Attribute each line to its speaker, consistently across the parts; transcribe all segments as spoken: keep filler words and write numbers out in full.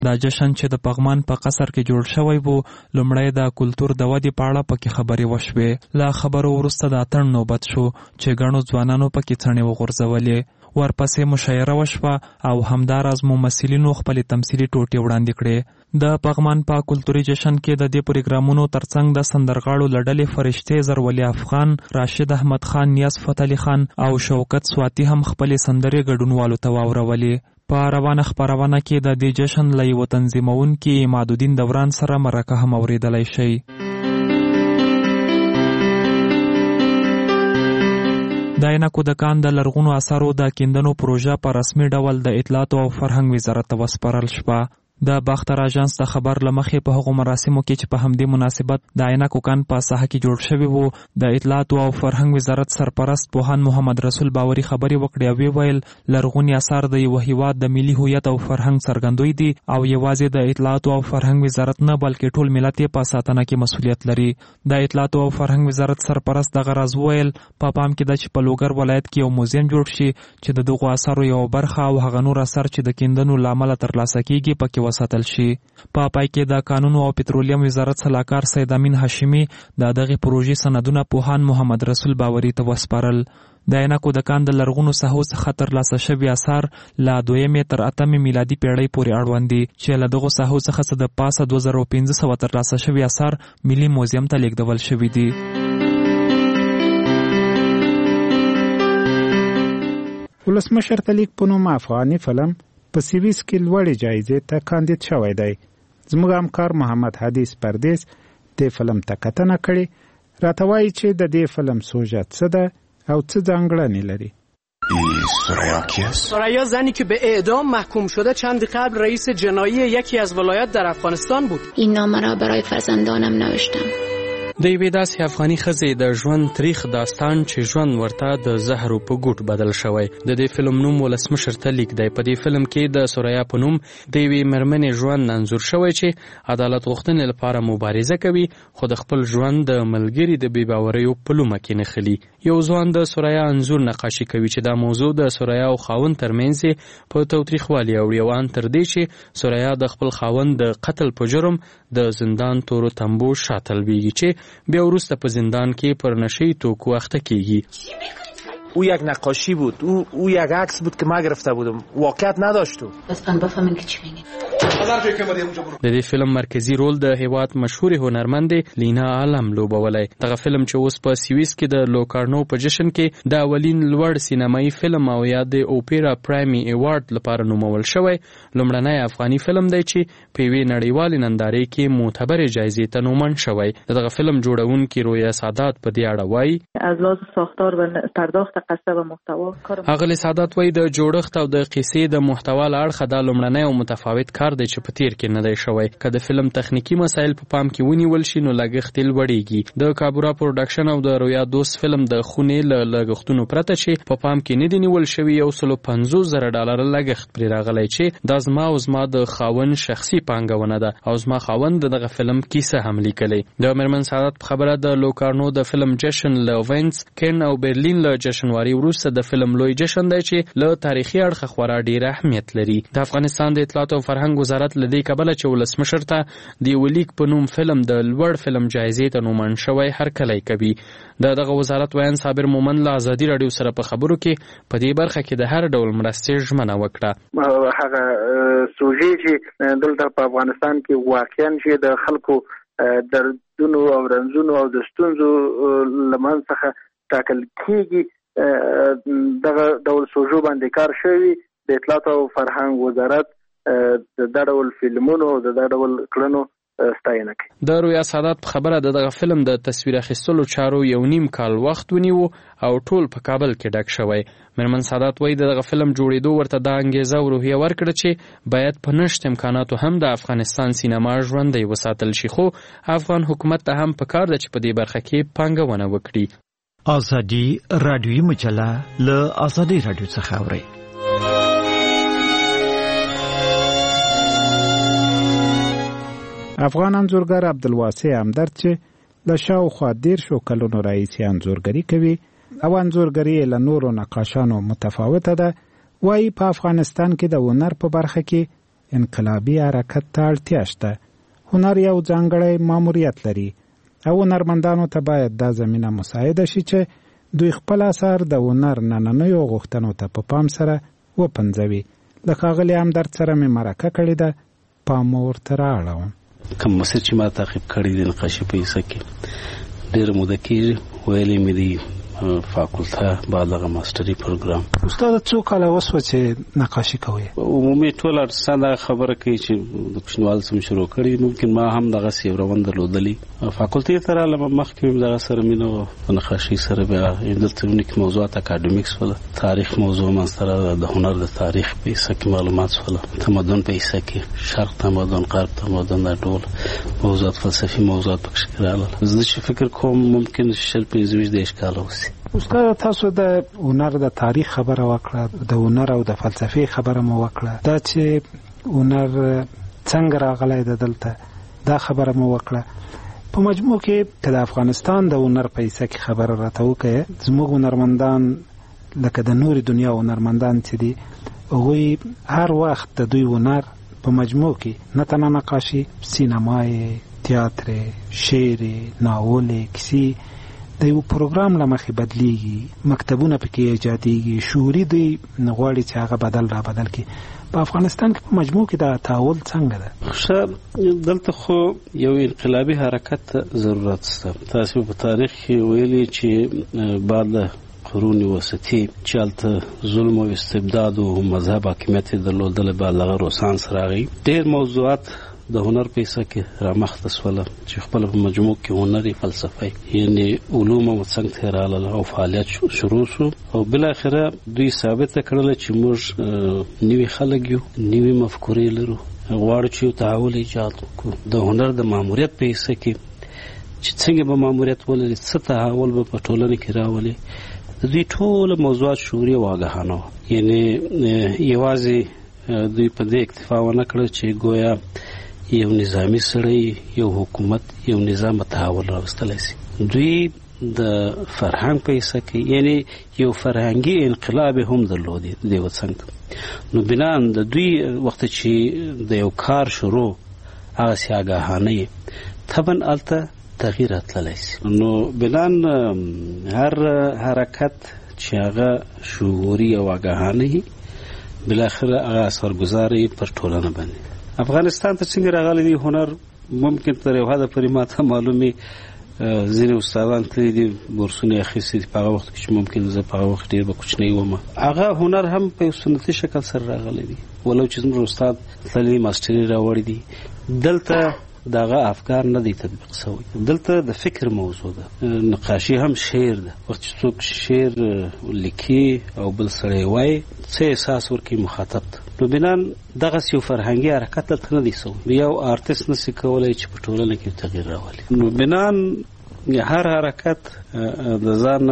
Speaker 1: دا جشن چې د پغمان په قصر کې جوړ شوی وو لومړی د کلتور د ودې په اړه پکې خبرې وشوې. له خبرو وروسته د اتڼ نوبت شو چې ګڼو ځوانانو پکې څڼې وغورځولې. ورپسې مشاعره وشوه او همداراز ممثلینو خپلې تمثیلي ټوټې وړاندې کړې. د پغمان په کلتوري جشن کې د دې پروګرامونو ترڅنګ د سندرغاړو له ډلې فرشتې زرولی افغان، راشد احمد خان، نیاز فتح علي خان او شوکت سواتی هم خپلې سندرې ګډونوالو ته واورولې. په روانه خپرونه کې د دې جشن له یوه تنظیمونکي عمادالدین دوران سره مرکه هم اورېدلی شئ. د عینکو دکان د لرغونو اثارو د کیندنو پروژه په رسمي ډول د اطلاعاتو او فرهنګ وزارت ته وسپارل شوه. د باختر اژانس د خبر له مخې په هغو مراسمو کې چې په همدې مناسبت د عینکو کان په ساحه کې جوړ شوی وو د اطلاعاتو او فرهنګ وزارت سرپرست پوهاند محمد رسول باوري خبرې وکړې او ویې ویل لرغوني اثار د یو هیواد د ملي هویت او فرهنګ څرګندوی دي او یوازې د اطلاعاتو او فرهنګ وزارت نه بلکې ټول ملت یې په ساتنه کې مسؤلیت لري. د اطلاعاتو او فرهنګ وزارت سرپرست دغه راز وویل په پام کې ده چې په لوګر ولایت کې یو موزیم جوړ شي چې د دغو اثارو یو برخه او هغه نور اثار چې د کیندنو له امله ترلاسه کیږي پکې وساتل شي. په پای کې د قانون او پټرولیم وزارت سلاکار سید امین هاشمی د دغه پروژې سندونه پوهاند محمد رسول باوري ته وسپارل. د عینکو دکان د لرغونو ساحو څخه ترلاسه شوي اثار له دویمې تر اتمې میلادي پیړۍ پورې اړوند دي چې له دغو ساحو څخه څه د پاسه دوه زره پنځه سوه ترلاسه شوي اثار ملي موزیم ته لیږدول شوي دي.
Speaker 2: ولسمشر ته لیک په نوم افغاني فلم په سیویس کې لوړې جایزې ته کاندید شوی دی. زموږ همکار محمد حدیث پردیس دې فلم ته کتنه کړې. راته وایي چې د دې فلم سوژه څه ده او څه ځانګړنې لري.
Speaker 3: سرایا کیست؟
Speaker 4: سرایا زنی که به اعدام محکوم شده چند قبل رئیس جنایی یکی از ولایات در افغانستان بود.
Speaker 5: این نامه را برای فرزندانم نوشتم.
Speaker 6: د یوې داسې افغاني ښځې د ژوند تریخ داستان چې ژوند ورته د زهرو په ګوټ بدل شوی. د دې فلم نوم ولسمشر ته لیک دی. په دې فلم کې د سرایا په نوم د یوې مېرمنې ژوند انځور شوی چې عدالت غوښتنې لپاره مبارزه کوي خو د خپل ژوند د ملګري د بې باوریو په لومه کې نښلي. یو ځوان د سرایا انځور نقاشي کوي چې دا موضوع د سرایا او خاوند ترمنځ په تاوتریخوالي اوړي او ان تر دې چې سرایا د خپل خاوند د قتل په جرم د زندان تورو تنبو شاته لویږي چې بیا وروسته په زندان کې پر نشه‌ای توکو اخته کیږي.
Speaker 7: او یک نقاشی بود، او او یک عکس بود که ما گرفته بودم، واقعیت نداشت.
Speaker 5: لطفاً بفهمین که چی میگین.
Speaker 6: د دې فلم مرکزی رول د هیواد مشهور هنرمند لینا عالم لوبولی. دغه فلم چې اوس په سویس کې د لوکارنو په جشن کې د اولین لوړ سینمایي فلم او یا د اوپیرا پرایمي ایوارډ لپاره نومول شوی لومړنی افغاني فلم دی چې په یوې نړیوالې نندارې کې معتبرې جایزې ته نومن شوی. دغه فلم جوړونکي رویا سادات په دې اړه وایي
Speaker 8: از لحاظ ساختار و پرداخت قصه و محتوا کار
Speaker 6: اغلی سادات وایي د جوړښت او د قصې د محتوا له اړخه دا لومړنی او متفاوت کار دی چې په تیر کې نه دی شوی. که د فلم تخنیکی مسایل په پام کې ونیول شي نو لګښت یې لوړیږي. د کابورا پروډکشن او د رویا دوست فلم د خونې له لګښتونو پرته چې په پام کې نه دی نیول شوی یو سلو پنځوس زره ډالر لګښت پرې راغلی چې دا زما او زما د خاوند شخصي پانګونه ده او زما خاوند دغه فلم کیسه هم لیکلی. د میرمن سعادت په خبره د لوکارنو د فلم جشن له وینز کین او برلین له جشنواري وروسته د فلم لوی جشن دی چې له تاریخي اړخه خورا ډیر اهمیت لري. د افغانستان د اطلاعات او فرهنګ وزارت له دې کبله چې ولسمشر ته د یو لیک په نوم فلم د لوړ فلم جایزې ته نومن شوی هرکلی کوي. د دغه وزارت ویان صابر مومن له ازادي راډیو سره په خبرو کې په دې برخه کې د هر ډول مرستې ژمنه وکړه.
Speaker 9: هغه سوژې چې دلته په افغانستان کې واقعا چې د خلکو دردونو او رنځونو او د ستونزو لمن څخه ټاکل کېږي دغه ډول سوژو باندې کار شوی. د اطلاعات او فرهنګ وزارت د دا ډول فلمونو او د دا ډول کړنو ستاینه کوي.
Speaker 6: د رویا سادات په خبره د دغه فلم د تصویر اخیستلو چارو یو نیم کال وخت ونیو او ټول په کابل کې ډک شوی. میرمن سادات وایي دغه فلم جوړېدو ورته دا انګیزه او روحیه ورکړه چې باید په نشت امکاناتو هم د افغانستان سینما ژوندی وساتل شي خو افغان حکومت ته هم پکار ده چې په دې برخه کې پانګونه وکړي.
Speaker 10: ازادي رادیوي مجله له ازادي رادیو څخه اوري.
Speaker 2: افغان انځورګر عبدالواسع همدرد چې له شاوخوا دیرشو کلونو راهیسې انځورګري کوي او انځورګري له نورو نقاشانو متفاوته ده، وایي په افغانستان کې د هنر په برخه کې انقلابي حرکت ته اړتیا شته. هنر یو ځانګړی ماموریت لري او هنرمندانو ته باید دا زمینه مساعده شي چې دوی خپل اثار د هنر نننیو غوښتنو ته په پام سره وپنځوي. له ښاغلي همدرد سره مې مرکه کړې ده، پام ورته رااړوم.
Speaker 11: کوم مسیر چې ما تعقیب کړی دی نقاشي په حصه کې ډېره موده کېږي، ویلې مې دی فاکولته بعد هغه ماستري پروګرام.
Speaker 2: استاد څو کاله وسوه چې نقاشي کوئ؟
Speaker 11: عمومي ټول ارتستان دا خبره کوي چې د کوچنیوالي څخه شروع کړي. ممکن ما هم دغسې یو روان درلودلی. فاکولتې ته رالم، مخکې مې دغه سره مینه وه په نقاشۍ سره. بیا دلته مونږ کې موضوعات اکاډمیک شوله، تاریخ موضوع منځته راغله، د هنر د تاریخ په حصه کې معلومات شوله، تمدن په حصه کې شرق تمدن، غرب تمدن، دا ټول موضوعات فلسفي موضوعات پکې راغله. زه چې فکر کوم ممکن شل پنځه ویشت دېرش کاله وسي.
Speaker 2: استاد تاسو د هنر د تاریخ خبره وکړه، د هنر او د فلسفې خبره مو وکړه، دا چې هنر څنګه راغلی د دلته دا خبره مو وکړه. په مجموع کې که د افغانستان د هنر په حصه کې خبره راته وکړئ، زموږ هنرمندان لکه د نورې دنیا هنرمندان چې دي هغوی هر وخت د دوی هنر په مجموع کې نه تنها نقاشي، سینمای، تیاتر، شعر، ناول، کیسې د یو پروګرام له مخې بدلیږي، مکتبونه پکې ایجادېږي، شعوري دوی غواړي چې هغه بدل را بدل کړي. په افغانستان کې په مجموع کې دا تعامل څنګه ده؟
Speaker 11: ښه، دلته خو یو انقلابي حرکت ته ضرورت شته. تاسو په تاریخ کې ویلي چې بعد قرون وسطي چې هلته ظلم او استبداد او مذهب حاکمیت درلودل، بعد هغه روسانس راغی. ډېر موضوعات د هنر په حصه کې رامخته شوله چې خپل په مجموع کې هنري فلسفه یعنی علوم او څنګه رااله او فعالیت شروع شو، او بل اخره دوی ثابت کړل چې موږ نوی خلک یو، نوی مفکورې لرو، غواړو چې یو تحول ایجاد وکړو. د هنر د ماموریت په حصه کې چې څنګه به ماموریت ولري، څه تحول به په ټولنه کې راولي، د دوی ټول موضوعات شعوري او آګاهانه وه. یعنی یوازې دوی په دې اکتفا ونه کړل چې گویا یو نظامی سړی، یو حکومت، یو نظام تحول راوستلی شي. دوی د فرهنګ په حصه کې یعنی یو فرهنګي انقلاب هم درلودی د یو څنګه. نو بنان د دوی وخت چې د یو کار شروع هغه سي آګاهانه طبعا الته تغییر اتللی شي. نو بنان هر حرکت چې هغه شعوري او آګاهانه بالاخره هغه اثرګذاري پر ټولنه باندې. افغانستان ته څنګه راغلی دی هنر ممکن تر یو حده پورې ماته معلومي. ځینې استادان تللي دي، بورسونه اخیستي دي په هغه وخت کې چې ممکن زه په هغه وخت ډېر به کوچنی وم. هغه هنر هم په یو سنتي شکل سره راغلی دی، ولو چې زموږ استاد تللي ماسټري راوړی دي. دلته دغه افکار نه دي تطبیق شوي، دلته د فکر موضوع ده. نقاشي هم شعر ده، وخت چې څوک شعر لیکي او بل سړی وایي څه احساس ورکوي مخاطب ته. نو بنان دغسې یو فرهنګي حرکت دلته نه دی شوی. یو آرټسټ نشي کولی چې په ټولنه کې تغییر راولي. نو بنان هر حرکت د ځان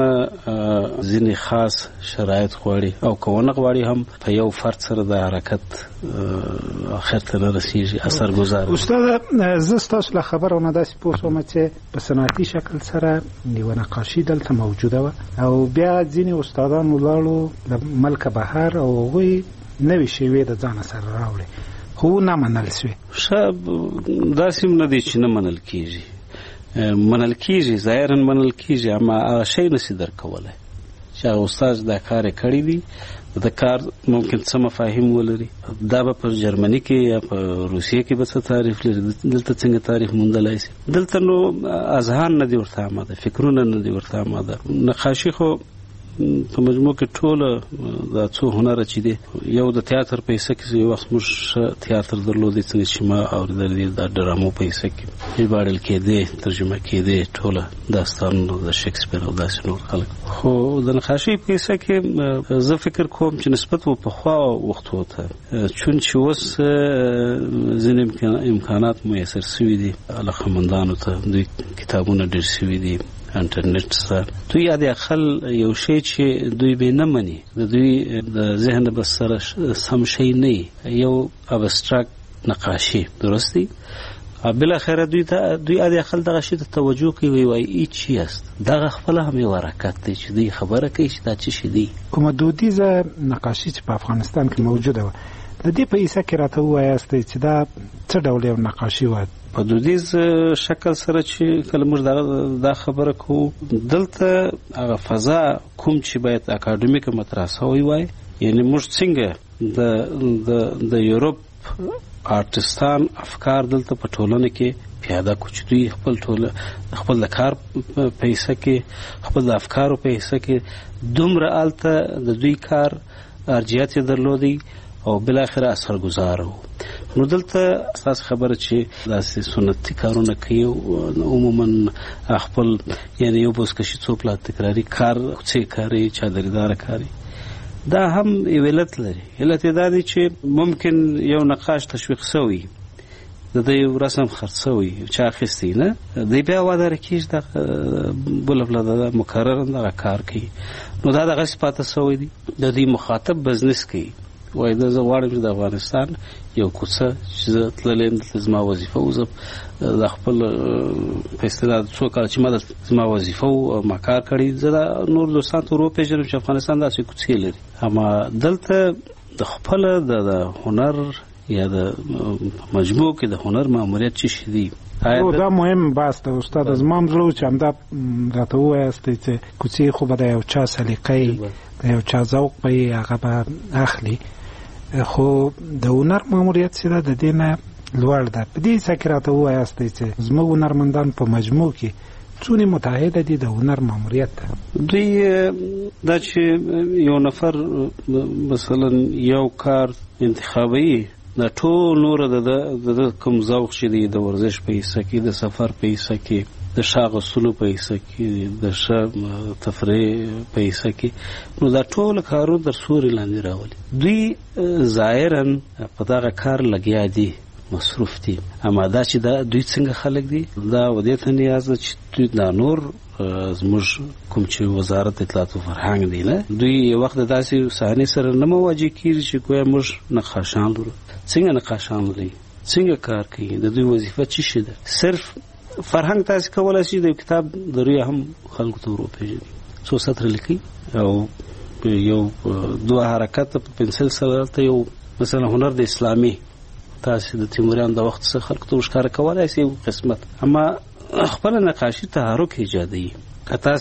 Speaker 11: ځینې خاص شرایط غواړي، او که ونه غواړي هم په یو فرد سره د حرکت آخر ته نه رسېږي، اثرګذار.
Speaker 2: استاد زه ستاسو له خبرو نه داسې پوه شوم چې په صنعتي شکل سره یوه نقاشي دلته موجوده وه، او بیا ځینې استادان ولاړو له ملکه بهر او هغوی نوې شیوې د ځانه سره راوړې، خو نه منل شوې.
Speaker 11: ښه، داسې هم نه دی چې نه منل کېږي، منل کېږي، ظاهرا منل کېږي، اما هغه شی نشي درکولی چې هغه استاد دا کار یې کړی دی. د کار ممکن څه مفاهیم ولري، دا به په جرمني کې یا په روسیې کې به څه تعریف لري، دلته څنګه تعریف موندلی شي. دلته نو اذهان نه دي ورته آماده، فکرونه نه دي ورته آماده. نقاشي خو په مجموع کې ټوله دا څو هنره چې دي، یو د تیاتر په حصه کې یو وخت موږ تیاتر درلودی، څنګه چې ما اورېدلی دي د ډرامو په حصه کې ژباړل کېدې، ترجمه کېدې ټوله داستانونه د شکسپیر او داسې نور خلک. خو د نقاشۍ په حصه کې زه فکر کوم چې نسبت و پخوا وختو ته، چون چې اوس ځینې امکانات میسر شوي دي علاقمندانو ته، دوی کتابونه ډېر شوي دي، انټرنیټ سره. دوی یاد اخل یو شی چې دوی به نه مني، د دوی د ذهن به سره سم شی نه، یو ابستراکت نقاشي درست دی. بل اخره دوی ته دوی یاد اخل دغه شی ته توجه کوي، وایي ای چی است، دغه خپل هم یو حرکت دی چې دوی خبره کوي چې دا چی شي دی.
Speaker 2: کومه دودیزه نقاشي چې په افغانستان کې موجوده و، د دې په حصہ کې راته وایاست چې دا څه ډول یو نقاشي و
Speaker 11: په دودیز شکل سره چې کله موږ دا خبره کوو دلته هغه فضا کوم چې باید اکاډمیک مطرح شوی وای یعنی موږ څنګه د د د یورپ آرټستان افکار دلته په ټولنه کې پیاده کو چې دوی خپل ټول خپل د کار په حصہ کې خپل د افکارو په حصہ کې دومره الته د دوی کار ارجحیت درلودي او بل اخر اثرګزار وو. نو دلته اساس خبره چې داسې سنتي کارونه کوي عموما خپل یعنی یو بوسکشي څو پلا تکراری کار څه کوي چادردار کوي دا هم علت لري. علت دا دی چې ممکن یو نقاش تشویق شوی د دې رسم خرڅوي چې اخیستی نه دی بیا واده رکیش د بل بل د مقرر د کار کوي نو دا د غصبات شوی دی د دې مخاطب بزنس کوي وای د زوړم د افغانستان یو کوڅه چې تللم د زما وظیفه وزم د خپل په استعداد څو کال چې ما د زما وظیفه او ما کار کړی زدا نور دوستان ته اروپا جنوب چې افغانستان داسې کوڅې لري اما دلته د خپل د هنر یا د مجموع کې د هنر ماموریت چې شدي
Speaker 2: او دا مهم بحث ده استاد از ما مزلو چې همدا راته وایست چې کوڅې خو به د یو چا سلیقې یو چا ذوق به هغه به اخلي خو د هنر ماموریت چې ده د دې نه لوړ ده. په دې ځکه راته وایست چې زموږ هنرمندان په مجموع کې څونه متحده دي د هنر ماموریت ده
Speaker 11: دوی دا چې یو نفر مثلا یو کار انتخابي د ټول نور د د کوم ذوق شې دی د ورزش په حصہ کې د سفر په حصہ کې د شاغسلو په حصہ کې د ش تفریح په حصہ کې نو دا ټول کارو در سوري لاندې راولي دوی ظاهرا په دا کار لګیا دي مصروف دي اما دا چې دا دوی څنګه خلک دي دا ودې ته نیاز چې دوی دا نور زموږ کوم چې وزارت اطلاعات او فرهنګ دی نه دوی یو وخت داسې صحنه سره نه مواجه کیږي چې کوی موږ نقاشان لرو څنګه نقاشان لري څنګه کار کوي د دوی وظیفه څه شي ده صرف فرهنګ تاسو کولای شئ د کتاب دروي هم خلکو ته ورپېژني څو سطر لیکي او یو دوه حرکت په پنسل سره ته یو مثلا هنر د اسلامي تاسو د تیموریان د وخت څخه خلکو ته ښکار کولای شئ قسمت اما خپل نقاشي تحرک ایجادي کته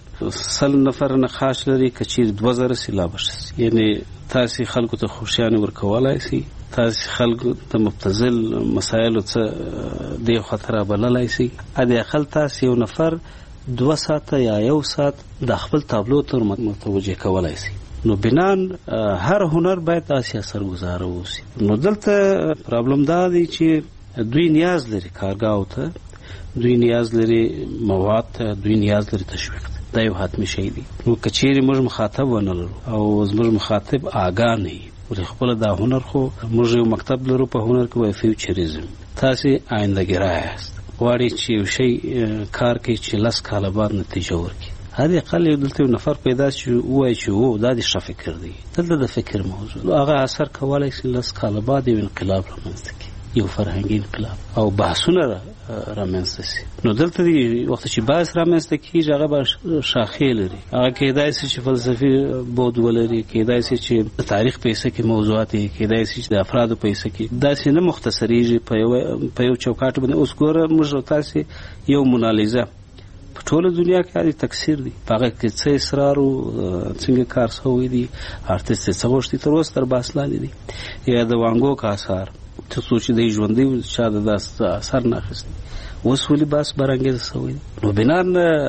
Speaker 11: سل نفر نقاش لري کچیر دوه زره سیلابش یعنی تاسو خلکو ته خوشیانه ورکولای شئ تاسو خلکو ته مبتذل مسایل څه دی خطر بللای شئ ا دې خپل تاسو یو نفر دوه ساعته یا یو ساعت د خپل تابلو تر متوجه کولای شئ نو بنان هر هنر باید تاسو اثرګزار اوسي نو دلته پرابلم دا دی چې دوی نیاز لري کارګاو ته دوی نیاز لري مواد ته دوی نیاز لري تشویق دا یو حتمی شی دی نو کچېری موږ مخاطب ونه او زموږ مخاطب آگاه نه ولې خپل دا هنر خو موږ یو مکتب لرو په هنر کې وای فیوچریزم تاسو آینده ګرای یاست غواړئ چې یو شی کار کوي چې لاس کاله بعد نتیجه ورکړي هذه اقل یو دلته نفر پیدا شي وای چې وو دا د ښه فکر دی دلته د فکر موضوع هغه اثر کولای شي لاس کاله بعد یو انقلاب رامنځته کړي یو فرهنګي انقلاب او بحثونه رامنځته شي نو دلته دی وخت چې بحث رامنځته کیږي هغه به شاخې لري هغه کېدای شي چې فلسفي بود ولري کېدای شي چې تاریخ په حصہ کې موضوعات کېدای شي چې د افرادو په حصہ کې داسې نه مختصریږي په یو په یو چوکاټ باندې اوس ګوره موږ تاسو یو منالیزه په ټوله دنیا کې هغه تکثیر دي هغه کې څه اصرار او څنګه کار شوی دي ارتست څه غوښتي تر اوسه تر باس لاندې دي یا د وانګو کا اثر ته سوچ دی ژوندۍ شاده د اثر نه اخیستي اوس ولې باس برانګې شوی نو بنان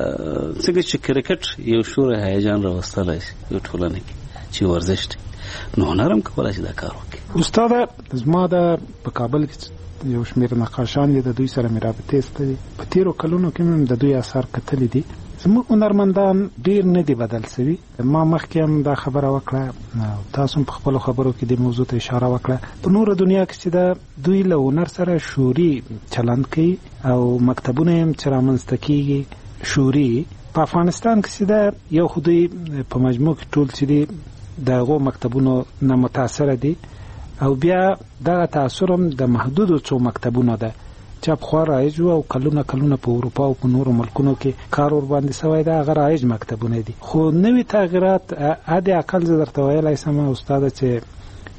Speaker 11: څنګه چې کرکټ یو شور هیجان راوستلای شي یو ټولنه کې چې ورزش نو هنرم کولای شي دا کار وکړي
Speaker 2: استاد زما د په کابل کې یو شمېر نقاشان دي د دوی سره مې رابطې ستدي په تیرو کلونو کې مې د دوی اثار کتلي دي زموږ هنرمندان ډیر نه دي بدل شوي ما مخکې هم دا خبره وکړه تاسو په خپلو خبرو کې د موضوع ته اشاره وکړه په نورو دنیا کې چې دا دوی له هنر سره شعوري چلند کوي او مکتبونه هم چې رامنځته کېږي شعوري په افغانستان کې چې دا یو خو دوی په مجموع کې ټول چې دي د هغو مکتبونو نه متاثره دي او بیا دغه تاثر هم د محدودو څو مکتبونو ده چې په خوا رایج او کلونه کلونه په اروپا او په نورو ملکونو کې کار ور باندې سوی ده هغه رایج مکتبونه دي خو نوې تغیرات عادي اقل زه درته ویلی سم استاده چې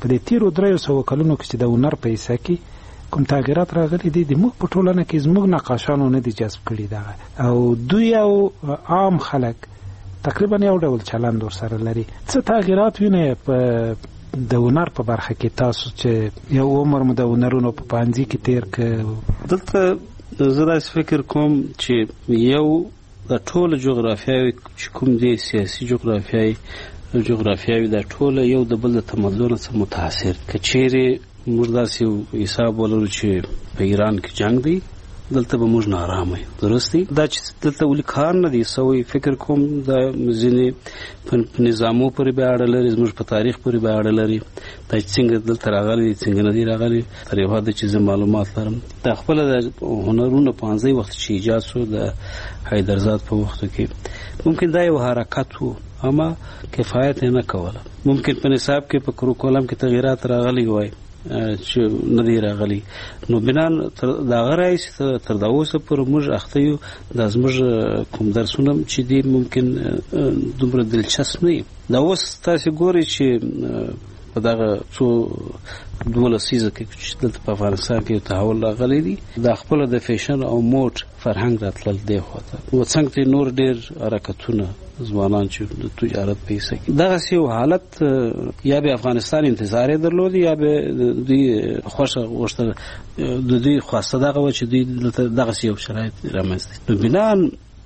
Speaker 2: په دې تیرو دریو سوو کلونو کې چې د هنر په حصه کې کوم تغیرات راغلي دي د موږ په ټولنه کې زموږ نقاشانو نه دي جذب کړي دغه او دوی او عام خلک تقریبا یو ډول چلند ورسره لري. څه تغیرات وینئ په د هنر په برخه کې تاسو چې یو عمر مو د هنرونو په پانځي کې تیر ک؟
Speaker 11: دلته زه داسې فکر کوم چې یو د ټوله جغرافیاوي چې کوم دی سیاسي جغرافیاوي جغرافیاوي د ټوله یو د بل د تمدن څخه متاثر که چیرې موږ داسې حساب ولرو چې په ایران کې جنگ دی دلته به موږ نارامه یو. درست دی دا چې دلته ولې کار نه دی سوی فکر کوم د ځینې په نظامو پورې به اړه لري زموږ په تاریخ پورې به اړه لري دا څنګه دلته راغلي دي څنګه نه دي راغلي تر یو حده چې زه معلومات لرم. د خپله د هنرونو پانځی وخت چې ایجاد شو د حیدرزاد په وختو کې ممکن دا یو حرکت و اما کفایت یې نه کوله. ممکن په نصاب کې په کروکولم کې تغییرات راغلي وای چې نه دی راغلی نو بنان دا غره چې تر دا اوسه پر موږ اخته یو د زموږ کوم درسونه چې دی ممکن دومره دلچسپ نه دا اوس تاسو ګورئ چې په دغه څو دوله سیزه کې چې دلته په افغانستان کې تحول راغلی دی د خپل د فیشن او موډ فرهنګ راتلل دی خواته و څنګه نور ډیر حرکتونه ځوانان چې د تجارت په حصه کې دغه یو حالت یا به افغانستان انتظار درلود یا به دوی خوښه غوښتل د دوی خواسته دغه و چې دوی دغه یو شرایط رامنځته نو بنان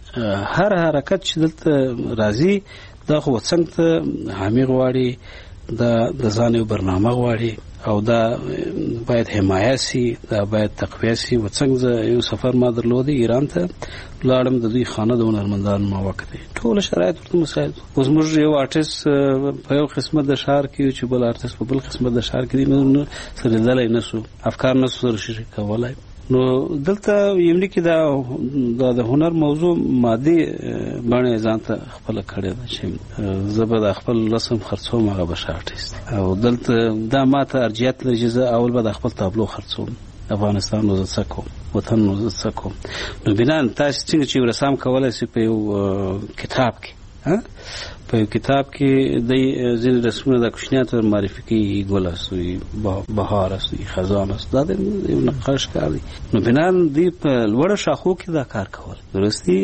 Speaker 11: هر حرکت چې دلته راځي دا خو څنګه حامي غواړي دا د ځان یو برنامه غواړي او دا باید حمایه سي دا باید تقویه سي و څنګه یو سفر ما درلود ایران ته لاړم د دوی خانه د هنرمندانو ما وخت ټول شرایط ورته مساعد اوس موږ یو آرټیست په یو قسمت د شهر کې چې بل آرټیست په بل قسمت د شهر کې نو سره دلای نسو افکار نسو سره شریک کولای نو دلته یمنی کې دا د هنر موضوع مادي باندې ځان ته خپل کړی دا چې زبر د خپل رسم خرڅوم هغه بشه آرټیست او دلته دا ماته ارجیت لري چې اول به د خپل تابلو خرڅوم افغانستان نو زه کوم وطن نو زه کوم نو بنان تاسو څنګه چې رسام کولای شئ په یو کتاب کې ها په یو کتاب کې د ځینې رسمونه د کوچنیانو معرفي کوي ګل استوي بهار استوي خزان استوي دا د یو نقاش کار دی نو بنان دی په لوړ شاخو کې دا کار کول درستی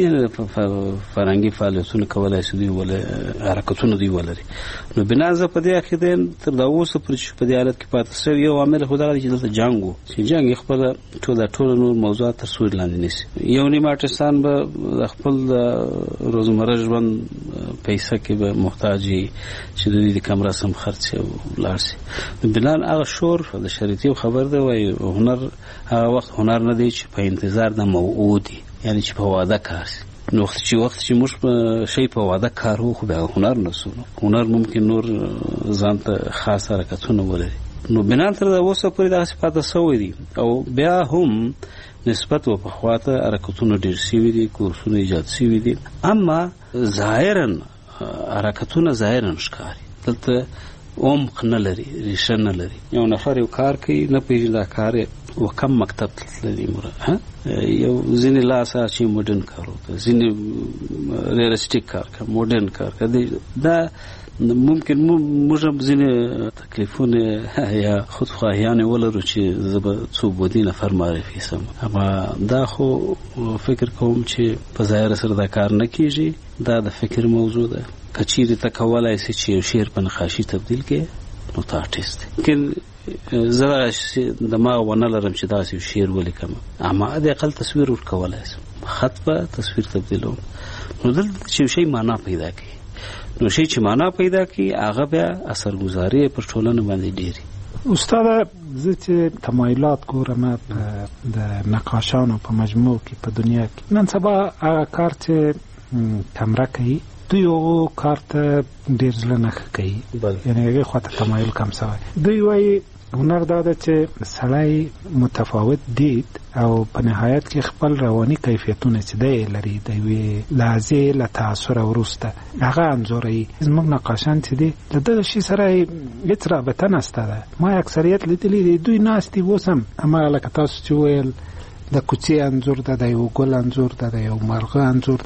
Speaker 11: فرهنګي فعالیتونه کولای شي ول حرکتونه دی ولري نو بنان زه په دې کې تر دا اوسه پر چې په دې حالت کې پاتې شوی یو عامل خدای چې دلته جنگو چې جنگ خپل ټول ټول نور موضوعات تر سور لاندې نشي یو نیماټستان به خپل روزمره ژوند پیسې کې به محتاجي چې د دې کم رسم خرڅ او لارسي بلان هغه شور د شریعتي خبر دی وای هنر هغه وخت هنر نه دی چې په انتظار د موعودي یعنی چې په واده کار نو وخت چې وخت چې موږ په شی په واده کار وو خو به هنر نسو هنر ممکن نور ځان ته خاص حرکتونه ولري نو بنان تر اوسه پورې دا صفات سوې دي او بیا هم نسبت و په خواته حرکتونه ډیر سوي دي کورسونه ایجاد سوي دي اما ظاهرا حرکتونه ظاهرا ښکاري دلته عمق نه لري ریشه نه لري یو نفر یو کار کوي نه پیژني دا کار و کم مکتب تللی مره ها یو ځینې لاسه چې مدرن کار وکړي ځینې ریالستیک کار کوي مدرن کار کوي دا ممکن موږ ځینې تکلیفونه یا خودخواهیانې ولرو چې زه به څو بودي نفر معرفي سم اما دا خو فکر کوم چې په ظاهر سره دا کار نه کیږي دا د فکر موضوع ده که چیرې ته کولی شې چې یو شعر په نقاشي تبدیل کړې نو ته آرټیست ممکن زه دماغ ونه لرم چې داسې یو شعر ولیکم اما د اقل تصویر ورکولی شم خط به تصویر تبدیلوم نو دلته چې یو شی معنا پیدا کوي نو شی چې معنا پیدا کوي هغه بیا اثرګذاري پر ټولنه باندې ډېري.
Speaker 2: استاد زه چې تمایلات ګورم د نقاشانو په مجموع کې په دنیا کې نن سبا هغه کار چې تمره کوي دوی هغه کار ته ډېر زړه نه کوي یعنې هغې خواته تمایل کم شوی دوی وایي هنر دا ده چې سړی متفاوت دید او په نهایت کې خپل رواني کیفیتونه چې دی لري د یوې لحظې له تاثره وروسته هغه انځوروي زموږ نقاشان چې دي له دغه شي سره هېڅ رابطه نشته ده ما اکثریت لیدلي دي دوی ناست دي اوس هم هماغه لکه تاسو چې وویل د کوڅې انځور ده د یو ګل انځور ده د یو مرغه انځور ده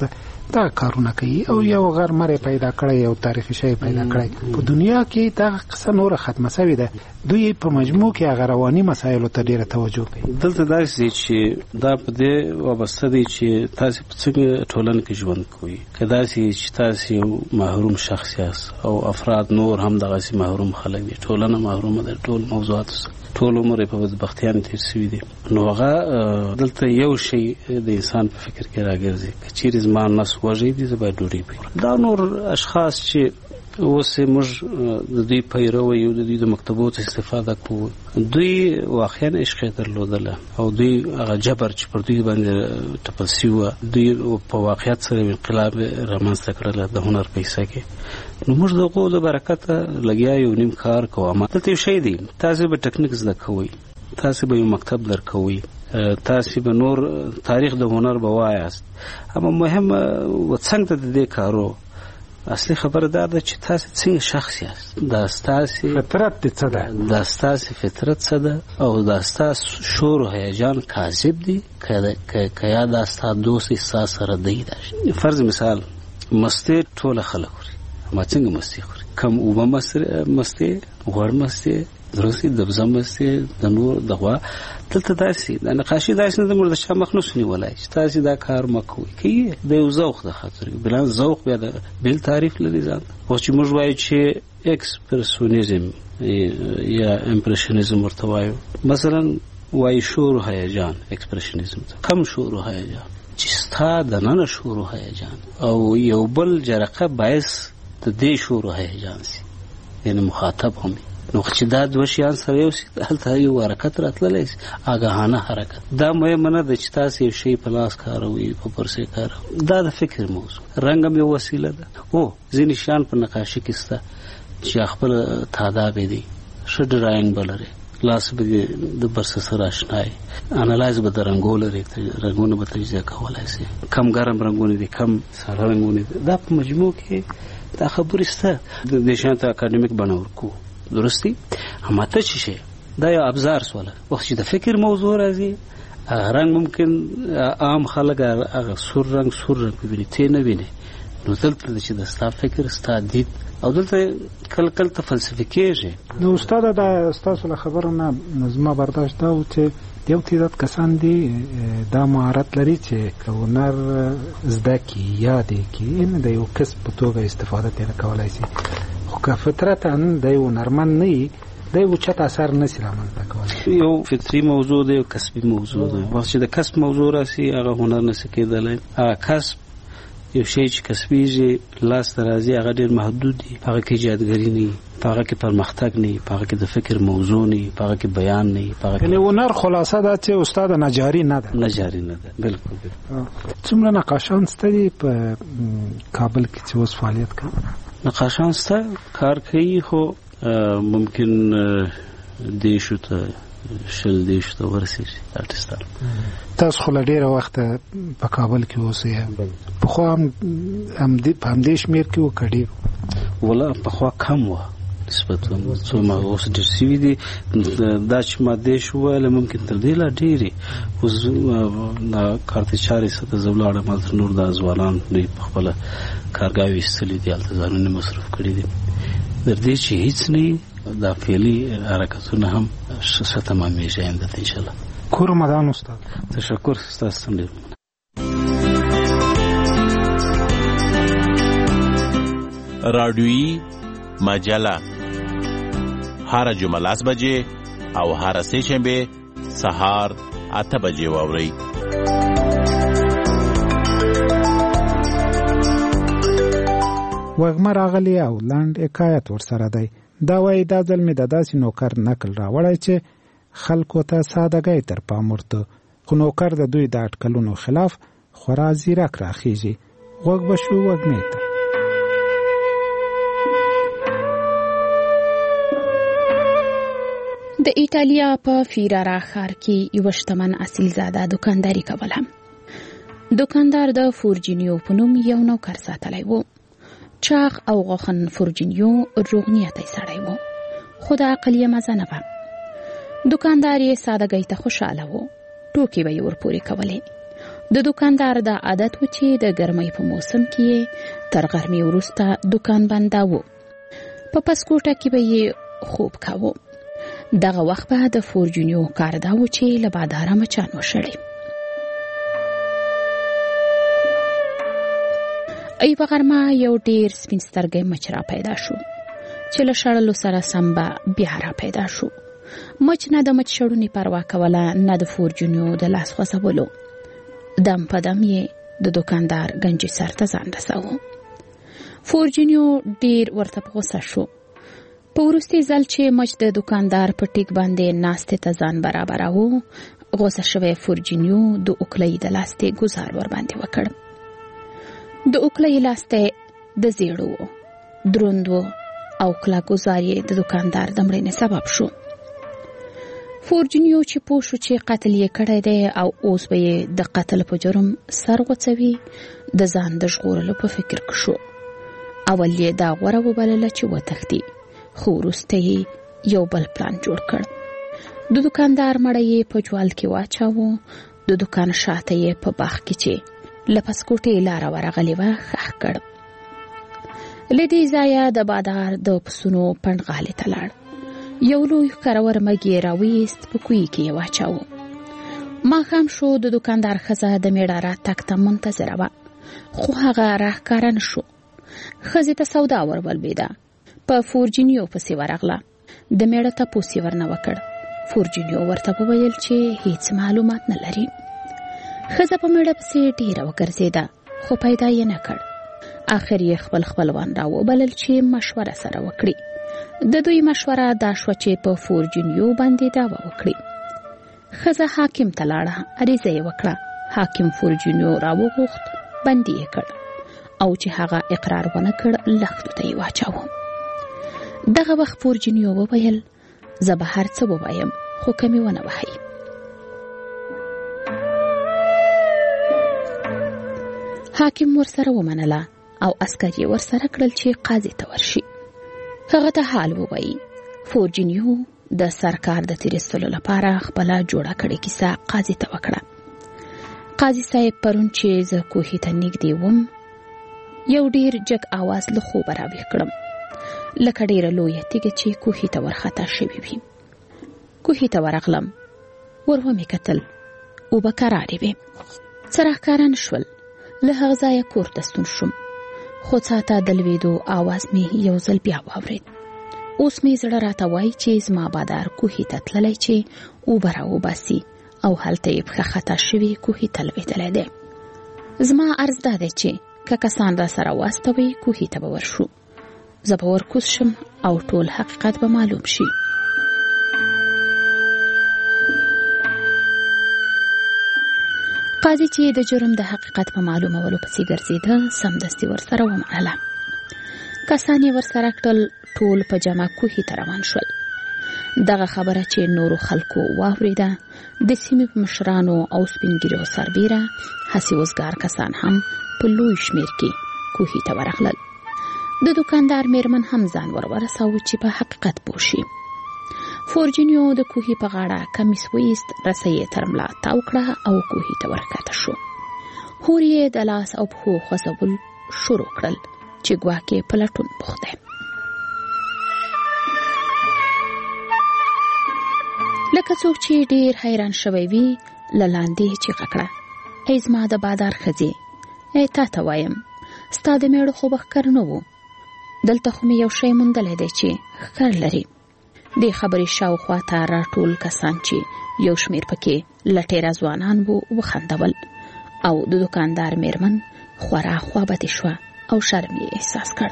Speaker 2: دا کارونه کوي او یو غر مری پیدا کړی یو تاریخي شی پیدا کړی په دنیا کې دا قصه نور ختمه شوې ده دوی په مجموع کې هغه رواني مسایلو ته ډیره توجه کوي
Speaker 11: دلته دا چې دا په دې وابسته دي چې تاسو په څنګه ټولنه کې ژوند کوئ کدا چې تاسو یو محروم شخص یاست او افراد نور هم دغه سي محروم خلک دي ټولنه محرومه ده ټول موضوعات ټول عمر په بدبختیان تیر شوی دي نو هغه دلته یو شی د انسان په فکر کې راګرځي چې چیرې زما نس وږي دي زبا ډوډۍ پي دا نور اشخاص چې اوس موږ د دوی پیرو یو د دوی د مکتبونو استفاده کوو دوی واقعا عشق درلودل او دوی هغه جبر چې پر دوی باندې تپلسي و دوی په واقعیت سره انقلاب رامنځته کړل د هنر پیسې کې نو موږ دغه د برکت لګیا یو نیم کار کوو ما ته شي دي تاسو به ټکنیک زده کوئ تاسو به یو مکتب درکوئ تاسو به نور تاریخ د هنر به وایاست اما مهم و څنګه د دې کارو اصلي خبره دا ده چې تاسو څنګه شخص یاست دا ستاسو
Speaker 2: فطرت څه ده
Speaker 11: دا ستاسو فطرت څه ده او دا ستاسو شور او هیجان کاذب دي کیا دا ستاسو دوست احساس سره دی دا فرض مثال مستی ټول خلک خوري ما څنګه مستی خوري کم او مستی غوړ مستی درسي د بزم مستی د نور دغه دلته داسي د نقاشي داسي د مرده شاه مخنوس نیولای چې تاسو دا کار مکوئ کی د یو ذوق د خاطر بلان ذوق بیا د بل تعریف لري ځان او چې موږ وایو چې اکسپرسیونیزم یا امپریشنیزم ورته وایو مثلا وایي شور او هیجان اکسپریشنیزم کم شور او هیجان چې ستا د نن شور او هیجان او یو بل جرقه باعث د دې شور او هیجان سي یعنی مخاطب هم نو چې دا دوه شیان سره یو هلته یو حرکت راتللی شي آګاهانه حرکت دا مهمه نه ده چې تاسو یو شی په لاس کاروئ په پرسې کاروئ دا د فکر موضوع رنګ هم یو وسیله ده او ځینې شیان په نقاشي کې شته چې خپل تاداب دي ښه ډراینګ به لري لاس به د برس سره اشنای انالایز به د رنګو لري رنګونه به تجزیه کولی شي کم ګرم رنګونه دي کم ساړه رنګونه دي دا په مجموع کې دا خبرې شته د دې شان ته اکاډمیک بڼه ورکوو درستی اما ته چې شي دا یو ابزار سواله وخت چې د فکر موضوع راځي رنګ ممکن عام خلک هغه سور رنګ سور رنګ ویني ته نه ویني نو دلته چې د ستا فکر ستا دید او دلته کله کله ته فلسفي کېږي
Speaker 2: نو استاد دا تاسو له خبرونه نظم برداشت دا و چې یو تعداد کسان دي دا مهارت لري چې هنر زده کی یاد کی ان د یو کسب په توګه استفاده ترې کولای شي خو که فطرتاً د یو هنرمند نه وي د یو چت اثر نشي رامنځته کولی
Speaker 11: یو فطري موضوع دی یو کسبي موضوع دی وخت چې د کسب موضوع راسي هغه هنر نشي کېدلی هغه کسب یو شی چې کسبیږي لاس ته راځي هغه ډېر محدود دي هغه کې ایجادګري نه په هغه کې پرمختګ نه په هغه کې د فکر موضوع نه په هغه کې بیان نه په هغه کې
Speaker 2: یعنې هنر خلاصه ده چې استاد نجاري نه ده
Speaker 11: نجاري نه ده بالکل
Speaker 2: څومره نقاشان شته دي په کابل کې چې اوس فعالیت کوي
Speaker 11: نقاشان شته کار کوي خو ممکن دیشو ته شل دیشو ته ورسېږي آرټسټان
Speaker 2: تاسو خو له ډېره وخته په کابل کې اوسئ پخوا هم په همدې شمېر کې و که ډېر
Speaker 11: ولا پخوا کم وه نسبت څو ما اوس ډېر سوي دي دا چې ما دیش وویله ممکن تر دې لا ډېرې اوس کارتې چارې څه ته زه ولاړم هلته نور دا ځوانان دوی په خپله کارګاه ویستلي دي هلته ځانونه مصروف کړي دي تر دې چې هېڅ نه دا فعلي حرکتونه هم ښه تمامېږي آینده ته انشاءالله
Speaker 2: کور مدان استاد
Speaker 11: تشکر ستاسو ډېر
Speaker 12: رادیویی مجله هر جمعه لاس بجې او هر سه شنبه سهار اته بجې واورئ
Speaker 2: وغمه راغلی او لاند حکایت ورسره دی دا وایي دا ځل مې د داسې نوکر نقل راوړی چې خلکو ته سادهګۍ تر پام ورته خو نوکر د دوی د اټکلونو خلاف خورا ځیرک راخیږي غوږ به شو وږمې ته
Speaker 13: د ایټالیا په فیرارا ښار کې یو شتمن اصیلزاده دکانداري کوله. دکاندار د فورجینیو په نوم یو نوکر ساتلی و. چاغ او غوښن فورجینیو روغ نیتی سړی و، خو د عقل یې مزه نه وه. دکاندار یې سادهګۍ ته خوشحاله و، ټوکې به یې ورپورې کولې. د دکاندار دا عادت و چې د ګرمۍ په موسم کې تر غرمې وروسته دکان بنداوه. په پسکوټه کې به یې خوب کاوه. دغه وخت به د فورجینیو کار دا و چې له باداره مچان وشړي. ای په غرمه یو ډیر سپین سترګی مچ را پیدا شو چې له شړلو سره سم به بیا را پیدا شو. مچ نه د مچ شړونې پروا کوله نه د فورجینیو د لاس خوځولو. دم په دم یې د دکاندار گنجي سر ته ځان رساوه. فورجینیو ډیر ورته په غوسه شو. په وروستي ځل چې مچ د دکاندار په ټیک باندې ناستې ته ځان برابراوه، غوسه شوی فورجینیو د اوکلۍ د لاستې ګزار ور باندې وکړ. د اوکلۍ لاسته د زیړو دروندو او کلا ګزار یې د دکاندار د مړینې سبب شو. فورجینیو چې پوه شو چې قتل یې کړی دی او اوس به یې د قتل په جرم سر غوڅوي، د ځان د ژغورلو په فکر کې شو. اول یې دا غوره وبلله چې وتښتي، خو وروسته یې یو بل پلان جوړ کړ. د دکاندار مړی یې په جوال کې واچاوه. د دکان شاته یې په باغ کې چې له پسکوټې لاره ورغلې وه ښخ کړ. له دې ځایه د بادار د پسونو پنډغالې ته لاړ. یو لوی کرور مږ یې راویست، په کوهي کې یې واچاوه. ماښام شو. د دکاندار ښځه د میړه راتګ ته منتظره وه، خو هغه راښکاره نه شو. ښځې ته سودا ور ولوېده. په فورجینیو پسې ورغله. د میړه تپوس یې ورنه وکړ. فورجینیو ورته وویل چې هیڅ معلومات نه لري. ښځه په میړه پسې ډېره وګرځېده، خو پیدا یې نه کړ. آخر یې خپل خپلوان راوبلل چې مشوره سره وکړي. د دوی مشوره دا شوه چې په فورجینیو باندې دعوه وکړي. ښځه حاکم ته لاړه، عریضه یې وکړه. حاکم فورجینیو راوغوښت، بندي یې کړ، او چې هغه اقرار ونه کړ لښتو ته یې واچاوه. دغه وخت فورجینیو وویل زه به هر څه ووایم، خو که مې ونه وهئ. حاکم ورسره ومنله او عسکر یې ورسره کړل چې قاضي ته ورشي، هغه ته حال ووایي. فورجینیو د سرکار د تیریستلو لپاره خپله جوړه کړې کیسه قاضي ته وکړه. قاضي صاحب پرون چې زه کوهي ته نږدې وم، یو ډیر جګ آواز له خوبه راویښ کړم، لکه ډیره لویه تیږه چې کوهي ته ورخطا شوې وي. کوهي ته ورغلم، ور ومې کتل، اوبه کرارې وې، څه راښکاره نه شول. له هغه ځایه کور ته ستون شوم، خو څا ته د لوېدو آواز مې یو ځل بیا واورېد. اوس مې زړه راته وایي چې زما بادار کوهي ته تللی چې اوبه راوباسي، او هلته یې پښه خطا شوې کوهي ته لوېدلی دی. زما عرض دا دی چې که کسان را سره واستوي کوهي ته به ورشو. زه به ورکوز شم او ټول حقیقت به معلوم شي. قاضي چې د جرم د حقیقت په معلومولو پسې ګرځېده، سمدستي ورسره ومنله. کسان یې ورسره کړل، ټول په جمع کوهي ته روان شول. دغه خبره چې نورو خلکو واورېده، د سیمې په مشرانو او سپینګیرو سربیره هسې وزګار کسان هم په لوی شمېر کې کوهي ته ورغلل. د دکاندار میرمن هم ځان ور ورساوه چې په حقیقت پوه شي. فورجینیو د کوهي په غاړه کمیس وایست، رسۍ یې تر ملا تاو کړه او کوهي ته ورکښته شو. هور یې د لاس او پښو خوځول شروع کړل چې ګواکې په لټون بوخت دی. لکه څوک چې ډیر حیران شوی وي، له لاندې چیغه کړه، ای زما د بادار ښځې، ای تا ته وایم ستا د میړه خو به ښکر نه و، دلته خو مې یو شی موندلی دی چې ښکر لري. دې خبرې شاوخوا ته راټول کسان چې یو شمېر پکې لټېره ځوانان وو وخندول، او د دکاندار میرمن خورا خوابتې شوه او شرم یې احساس کړ.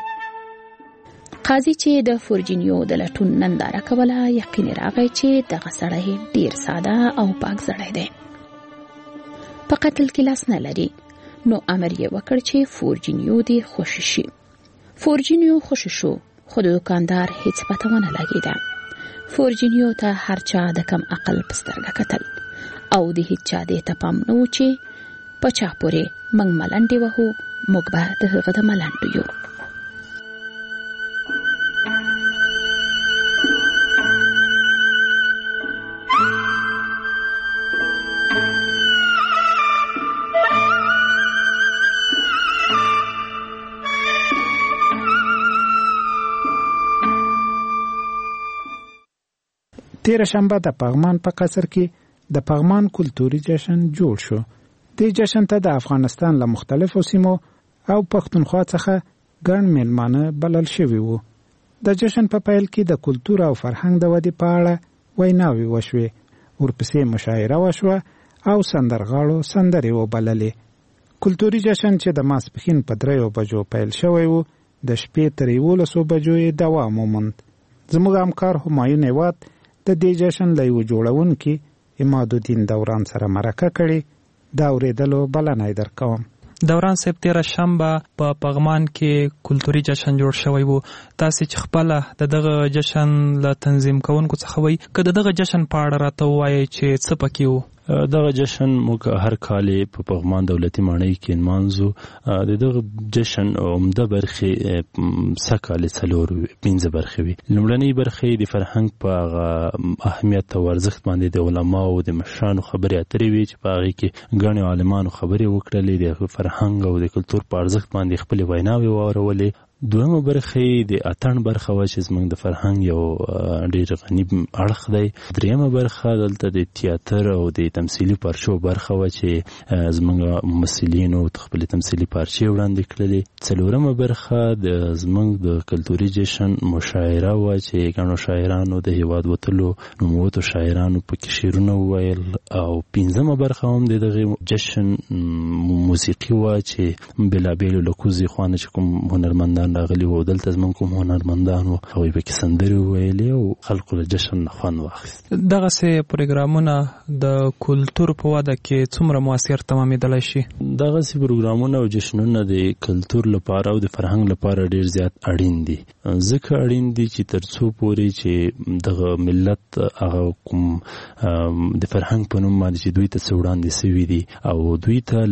Speaker 13: قاضي چې د فورجینیو د لټون ننداره کوله، یقین راغی چې دغه سړی ډیر ساده او پاک زړی دی، په قتل کې لاس نه لري. نو امر یې وکړ چې فورجینیو دې خوشي شي. فورجینیو خوشي شو، خو د دکاندار هیڅ پته ونه لګېده. فورجینیو ته هر چا د کم عقل په سترګه کتل، او د هیڅ چا دې ته پام نه و چې په چا پورې موږ ملنډې وهو، موږ به د هغه د ملنډو یو.
Speaker 2: تیر شنبه د پغمان په قصر کې د پغمان کلتوري جشن جوړ شو. دې جشن ته د افغانستان له مختلفو سیمو او پښتونخوا څخه ګڼ میلمانه بلل شوي وو. د جشن په پیل کې د کلتور او فرهنګ د ودې په اړه ویناوې وشوې. ورپسې مشاعره وشوه او سندرغاړو سندرې وبللې. کلتوري جشن چې د ماسپښین په دریو بجو پیل شوی و د شپې تر یولسو بجو یې دوام وموند. زموږ همکار همایون هیواد د دې جشن له یوه جوړونکي عمادالدین دوران سره مرکه کړې. د اورېدلو بلنه یې درکوم.
Speaker 1: دوران صاحب تیره شنبه په پغمان کې کلتوري جشن جوړ شوی و. تاسې چې خپله د دغه جشن له تنظیم کوونکو څخه وئ، که د دغه جشن په اړه راته ووایئ چې څه پکې و؟
Speaker 14: دغه جشن موږ هر کال په پغمان دولتي ماڼۍ کې نمانځو. د دغه جشن عمده برخې سږ څلور پنځه برخې وي. لومړنۍ برخې د فرهنګ په اهمیت او ارزښت باندې د علماو د مشرانو خبرې اترې وي چې په هغې کې ګڼو عالمانو خبرې وکړلې، د فرهنګ او د کلتور په ارزښت باندې خپلې ویناوې واورولې. دویمه برخه د اتن برخه و چې زموږ د فرهنګ یو ډېر غني اړخ دی. دریمه برخه دلته د تیاتر او د تمثیلي پارچو برخه و چې زموږ ممثلینو خپل تمثیلي پارچې وړاندې کړلې. څلورمه برخه د زموږ د کلتوري جشن مشاعره و چې ګڼو شاعرانو د هیواد وتلو نوموتو شاعرانو پکې شعرونه وویل. او پنځمه برخه هم د دغه جشن موسیقي و چې بېلابېلو له کوزې خوانه چې کوم هنرمندان راغلي وو، دلته زموږ کوم هنرمندان وو، هغوی پکې سندرې وویلې او خلکو له جشن نه خوند واخیست.
Speaker 1: دغسې پروګرامونه د کلتور په وده کې څومره مؤثر تمامېدلی شي؟
Speaker 14: دغسې پروګرامونه او جشنونه د کلتور لپاره او د فرهنګ لپاره ډېر زیات اړین دي. ځکه اړین دي چې تر څو پورې چې دغه ملت هغه کوم د فرهنګ په نوم باندې چې دوی ته څه وړاندې سوي دي او دوی ته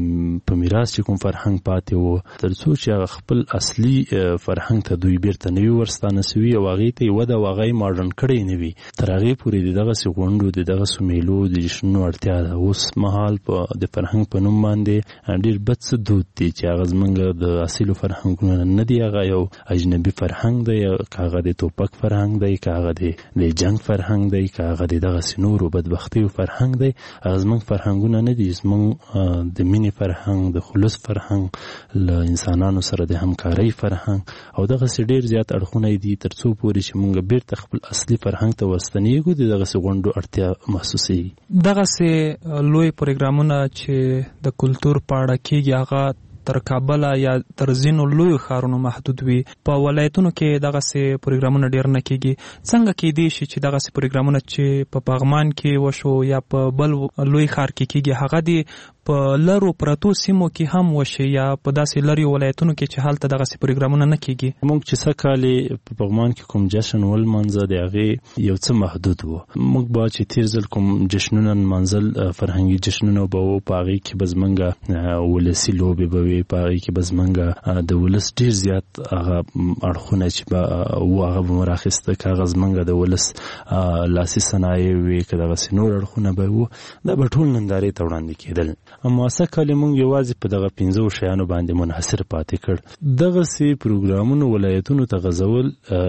Speaker 14: په میراث چې کوم فرهنګ پاتې و، تر څو چې هغه خپل اصلي فرهنګ ته دوی بیرته نه وي ورستانه سوي او هغې ته یې وده او هغه یې ماډرن کړی نه وي، تر هغې پورې د دغسې غونډو د دغسې میلو د جشنونو اړتیا ده. اوس مهال په د فرهنګ په نوم باندې ډېر بد څه دود دی چې هغه زموږ د اصلو فرهنګونو نه دی، هغه یو اجنبي فرهنګ دی، که هغه د توپک فرهنګ دی، که هغه د جنګ فرهنګ دی، که هغه د دغسې نورو بدبختیو فرهنګ دی. هغه زموږ فرهنګونه نه دي. زموږ د مینې فرهنګ، د خلوص فرهنګ، له انسانانو سره د همکارۍ فرهنګ او دغسې ډېر زیات اړخونه دي. تر څو پورې چې موږ بیرته خپل اصلي فرهنګ ته ورستنېږو د دغسې غونډو اړتیا محسوسېږي.
Speaker 1: دغسې لوی پروګرامونه چې د کلتور په اړه کېږي هغه تر کابل یا تر ځینو لویو ښارونو محدود وي. په ولایتونو کې دغسې پروګرامونه ډېر نه کېږي. څنګه کېدی شي چې دغسې پروګرامونه چې په پغمان کې وشو یا په بل لوی ښار کې کېږي هغه دې په لرو پرتو سیمو کې هم وشي یا په داسې لرې ولایتونو کې چې هلته دغسې پروګرامونه نه کېږي؟
Speaker 14: موږ چې څه کالې په پغمان کې کوم جشن ولمانځه د هغې یو څه محدود و. موږ به چې تېر ځل کوم جشنونه نمانځل فرهنګي جشنونه به وو، په هغې کې به زموږ ولسي لوبې به وي، په هغې کې به زموږ د ولس ډېر زیات هغه اړخونه چې به وو هغه به مو راخیسته، که هغه زموږ د ولس لاسي صنایع وي، که دغسې نور اړخونه به وو، دا به ټول نندارې ته وړاندې کېدل. اما څه کالې موږ یوازې په دغه پنځو شیانو باندې منحصر پاتې کړ. دغسې پروګرامونو ولایتونو ته غځول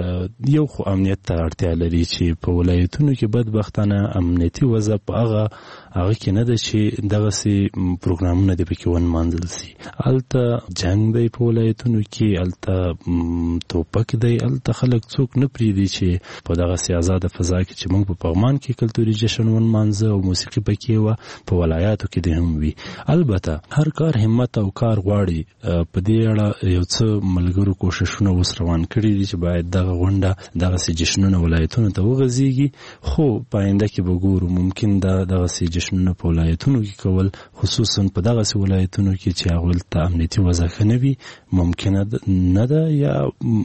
Speaker 14: یو خو امنیت ته اړتیا لري چې په ولایتونو کې بدبختانه امنیتي وضع په هغه هغه کې نه ده چې دغسې پروګرامونه دې پکې ونمانځل سي. هلته جنګ دی په ولایتونو کې، هلته توپک دی، هلته خلک څوک نه پرېږدي چې په دغسې ازاده فضا کې چې موږ په پغمان کې کلتوري جشن ونمانځه او موسیقي پکې وه، په ولایاتو کې دې هم وي. البته هر کار همت او کار غواړي. په دې اړه یو څه ملګرو کوششونه اوس روان کړي دي چې باید دغه غونډه دغسې جشنونه ولایتونو ته وغځېږي، خو په آینده کې به ګورو ممکن دا دغسې جشنونه په ولایتونو کې کول، خصوصا په دغسې ولایتونو کې چې هغوی ته امنیتي وضع ښه نه وي، ممکنه نه ده یا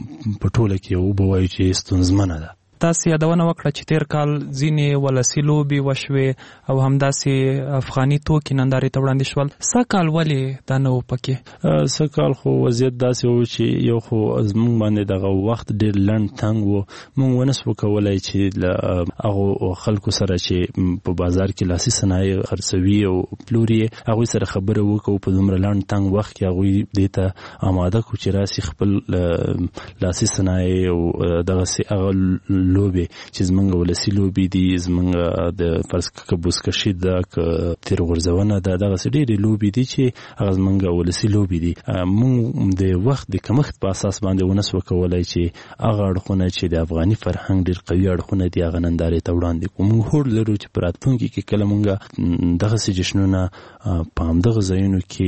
Speaker 14: په ټوله کې یو به وایو چې ستونزمنه ده.
Speaker 1: تاسې یادونه وکړه چې تیر کال ځینې ولسي لوبې وشوې او همداسې افغاني توکي نندارې ته وړاندې شول. سږ کال ولې دا نه و پکې؟
Speaker 14: سږ کال خو وضعیت داسې و چې یو خو زموږ باندې دغه وخت ډېر لنډ تنګ و، موږ ونه سو کولی چې له هغو خلکو سره چې په بازار کې لاسي صنایع خرڅوي او پلوري هغوی سره خبره وکړو. په دومره لنډ تنګ وخت کې هغوی دې ته آماده کړو چې راسي خپل لاسي صنایع او دغسې هغه لوبې چې زمونږ ولسي لوبې دي، زمونږ د فرض کړه بوسکشي ده، که تیر غورځونه ده، دغسې ډېرې لوبې دي چې هغه زمونږ ولسي لوبې دي. موږ د وخت د کمښت په اساس باندې ونه سو کولی چې هغه اړخونه چې د افغاني فرهنګ ډېر قوي اړخونه دي هغه نندارې ته وړاندې کړو. موږ هوډ لرو چې په راتلونکي کې کله موږ دغسې جشنونه په همدغه ځایونو کې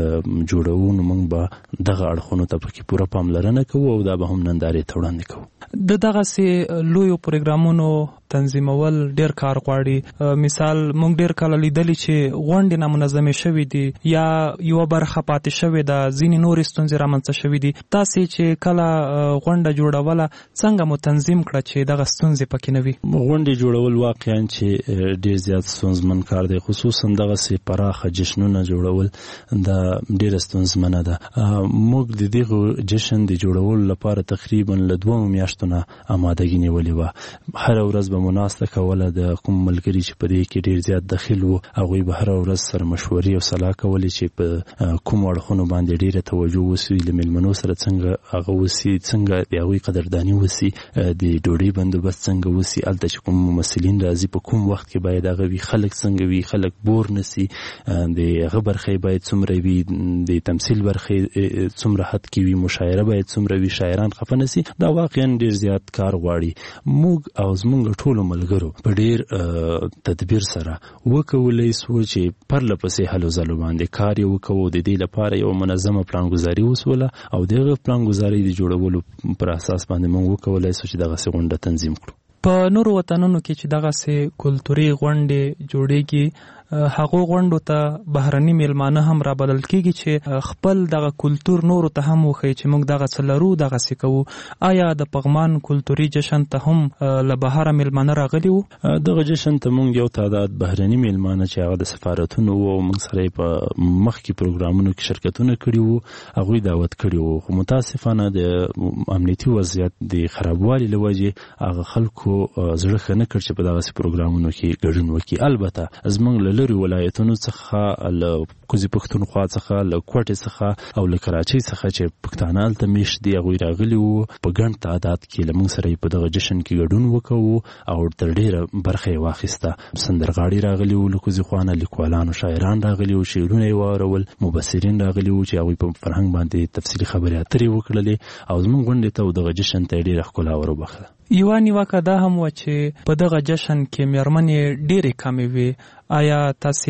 Speaker 14: جوړوو نو موږ به دغه اړخونو ته پکې پوره پاملرنه کوو او دا به هم نندارې ته وړاندې کوو.
Speaker 1: د دغسې لویو پروګرامونو تنظیمول ډیر کار غواړي. مثال موږ ډیر کله لیدلی چې غونډې نامنظمې شوې دي یا یوه برخه پاتې شوې ده، ځینې نورې ستونزې رامنځته شوې دي. تاسې چې کله غونډه جوړوله څنګه مو تنظیم کړه چې دغه ستونزې پکې نه وي؟
Speaker 14: غونډې جوړول واقعا چې ډیر زیات ستونزمن کار دی، خصوصا دغسې پراخه جشنونه جوړول دا ډیره ستونزمنه ده. موږ د دغه جشن د جوړولو لپاره تقریبا له دوه میاشتو نه آمادګي نیولې وه. هره ورځ به مناسته کوله، د کوم ملګري چې په دې کې ډیر زیات دخیل وو هغوی به هره ورځ سره مشورې او سلا کولې چې په کوم اړخونو باندې ډیره توجه وسي، له میلمنو سره څنګه هغه وسي، څنګه د هغوی قدرداني وسي، د ډوډۍ بندوبست څنګه وسي، هلته چې کوم ممثلین راځي په کوم وخت کې باید هغه وي، خلک څنګه وي، خلک بور نسي، د هغه برخې باید څومره وي، د تمثیل برخې څومره حد کې وي، مشاعره باید څومره وي، شاعران خفه نسي. دا واقعا ډیر زیات کار غواړي. موږ او زموږ ټولو ملګرو په ډیر تدبیر سره وکولای سو چې پرله پسې هلو ځلو باندې کار یې وکړو. د دې لپاره یو منظمه پلانګذاري وسوله او دغه پلانګذاري د جوړولو پر اساس باندې موږ وکولای سو چې دغه غونډه تنظیم کړو.
Speaker 1: په نورو وطنونو کې چې دغسې کلتوري غونډې جوړېږي هغو غونډو ته بهرني میلمانه هم را بلل کېږي چې خپل دغه کلتور نورو ته هم وښیي چې موږ دغه څه لرو، دغسې کوو. آیا د پغمان کلتوري جشن ته هم له بهره میلمانه راغلي وو؟
Speaker 14: دغه جشن ته موږ یو تعداد بهرني میلمانه چې هغه د سفارتونو وو او موږ سره یې په مخکې پروګرامونو کې شرکتونه کړي وو هغوی دعوت کړي وو. خو متاسفانه د امنیتي وضعیت د خرابوالي له وجې هغه خلکو زړه ښه نه کړ چې په دغسې پروګرامونو کې ګډون وکړي. البته زموږ له لرې ولایتونو څخه، له کوزي پښتونخوا څخه، له کوټې څخه او له کراچۍ څخه چې پښتانه هلته میشت دي هغوی راغلي وو. په ګڼ تعداد کې له موږ سره یې په دغه جشن کې ګډون وکړو او تر ډېره برخه یې واخیسته. سندرغاړي راغلي وو له کوزي خوانه، لیکوالان او شاعران راغلي وو، شعرونه یې واورول، مبصرین راغلي وو چې هغوی په فرهنګ باندې تفصیلي خبرې اترې وکړلې او زموږ غونډې ته او دغه جشن ته یې ډېره ښکلا ور وبخله.
Speaker 1: یوه نیوکه دا هم وه چې په دغه جشن کې میرمنې ډېرې کمې وې. آیا تاسې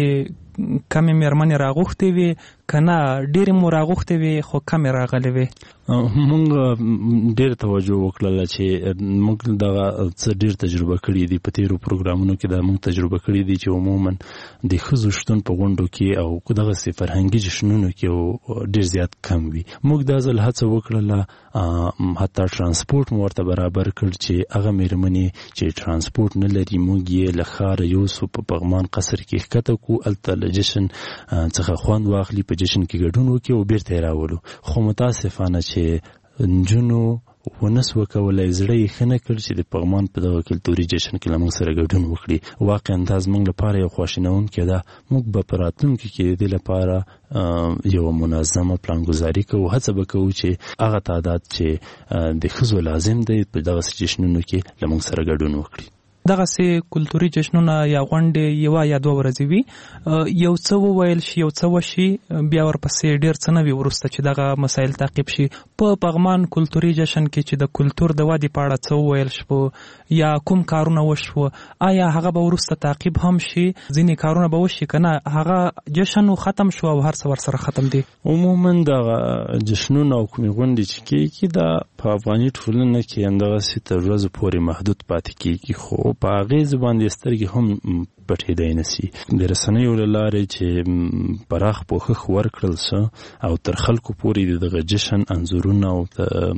Speaker 1: کمې میرمنې راغوښتې وې که نه ډېرې مو راغوښتې وې خو کمې راغلې وې؟
Speaker 14: موږ ډېر توجه وکړله چې موږ دغه څه ډېر تجربه کړي دي په تېرو پروګرامونو کې. دا موږ تجربه کړي دي چې عموما د ښځو شتون په غونډو کې او دغسې فرهنګي جشنونو کې ډېر زیات کم وي. موږ دا ځل هڅه وکړله حتی ترانسپورټ مو ورته برابر کړ چې هغه میرمنې چې ترانسپورټ نه لري موږ یې له ښاره یوسو، په پغمان قصر کې ښکته کړو، هلته له جشن څخه خوند واخلي، په جشن کې ګډون وکړي او بیرته یې راولو. خو متاسفانه چې نجونو ونه سوه کولی، زړه یې ښه نه کړ چې د پغمان په دغه کلتوري جشن کې له موږ سره ګډون وکړي. واقعا دا زموږ لپاره یو خواشینونکی ده. موږ به په راتلونکي کې د دې لپاره یوه منظمه پلانګذاري کوو، هڅه به کوو چې هغه تعداد چې د ښځو لازم دی په دغسې جشنونو کې له موږ سره ګډون وکړي.
Speaker 1: دغسې کلتوري جشنونه یا غونډې یوه یا دوه ورځې وي، یو څه وویل شي، یو څه وشي، بیا ورپسې ډېر څه نه وي وروسته چې دغه مسایل تعقیب شي. په پغمان کلتوري جشن کې چې د کلتور د ودې په اړه څه وویل شو یا کوم کارونه وشو، آیا هغه به وروسته تعقیب هم شي؟ ځینې کارونه به وشي که نه هغه جشن ختم شو او هر څه ورسره ختم دي؟
Speaker 14: عموما دغه جشنونه او کومې غونډې چې کېږي دا په افغاني ټولنه کې همدغسې تر ورځو پورې محدود پاتې کېږي، خو په اغیز باندې سترګې هم پټېدای نشي. د رسنیو له لارې چې پراخ پوښښ ورکړل څه او تر خلکو پورې د دغه جشن انځورونه او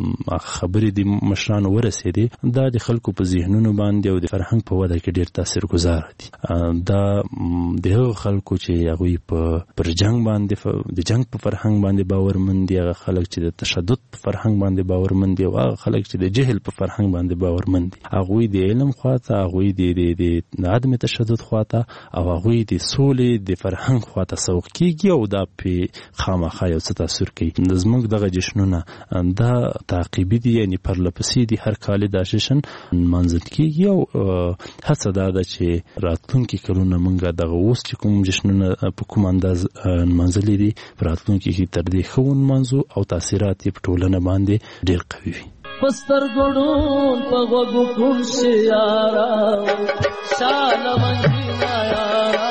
Speaker 14: خبرې د مشرانو ورسېدې، دا د خلکو په ذهنونو باندې او د فرهنګ په وده کې ډېر تاثیرګذار دي. دا د هغو خلکو چې هغوی په پر جنګ باندې د جنګ په فرهنګ باندې باورمند دي، هغه خلک چې د تشدد په فرهنګ باندې باورمند دي او هغه خلک چې د جهل په فرهنګ باندې باورمند دي، هغوی د علم خواته، هغوی د عدم تشدد خواته خواته او هغوی د سولې د فرهنګ خواته سوق کیږي او دا په خامخا یو څه تاثیر کوي. زموږ دغه جشنونه دا تعقیبي دي، یعنی پرلپسې دي، هر کال دا جشن منځل کیږي او هڅه دا ده چې راتلونکي کلونه موږ دغه اوس چې کوم جشنونه په کوم انداز منځلي دي په راتلونکي کې تر دې ښه ونمانځو او تاثیرات یې په ټولنه باندې ډېر قوي وي.
Speaker 15: پستر ګړون په غوږو کوم شي یارا شاله منګینا یارا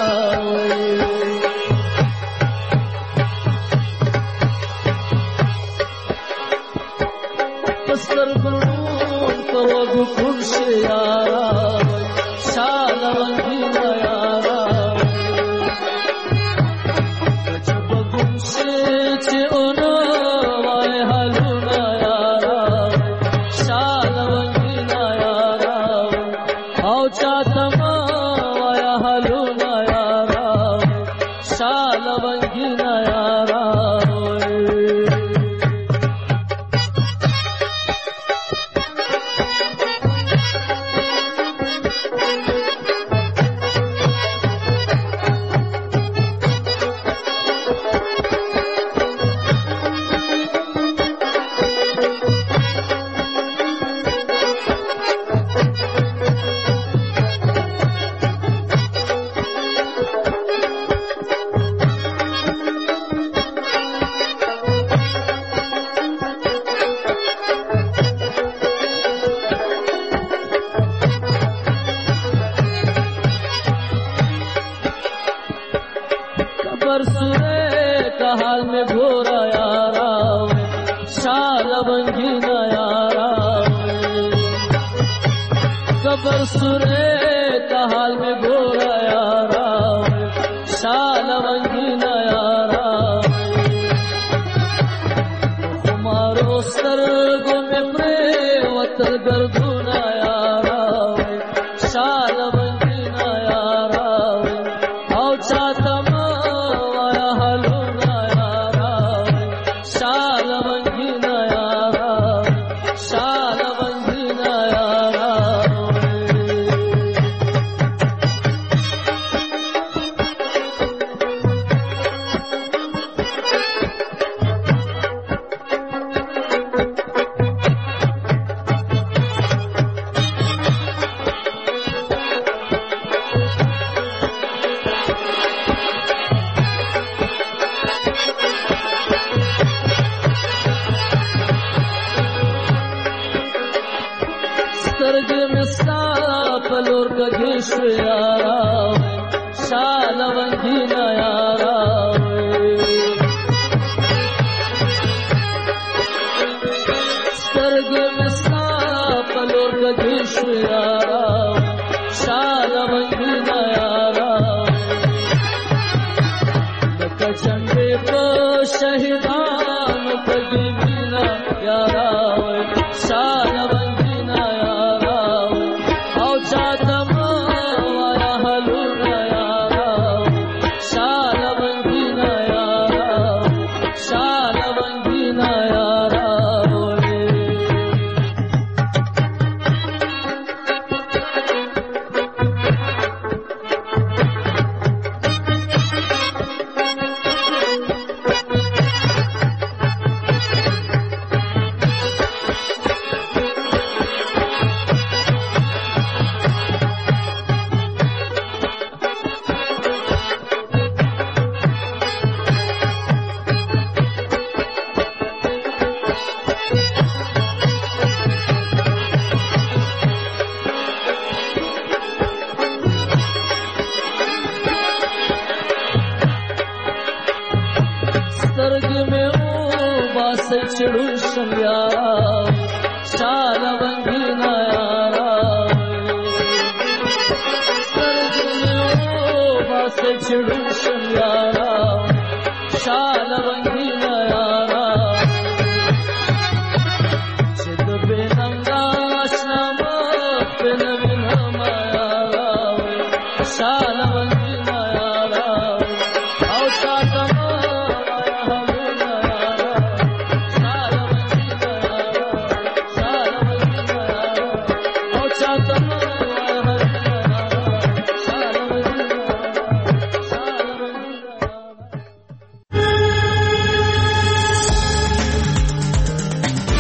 Speaker 15: پستر ګړون په غوږو کوم شي یارا شاله منګینا یارا جب ګم شي چې اونو وای حالونه یارا شاله منګینا یارا او چاته ما وای حالونه یارا شاله منګینا یارا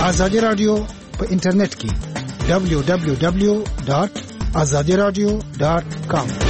Speaker 16: ازادي رادیو په انټرنیټ کې دبلیو دبلیو دبلیو ډاټ ازادي رادیو ډاټ کام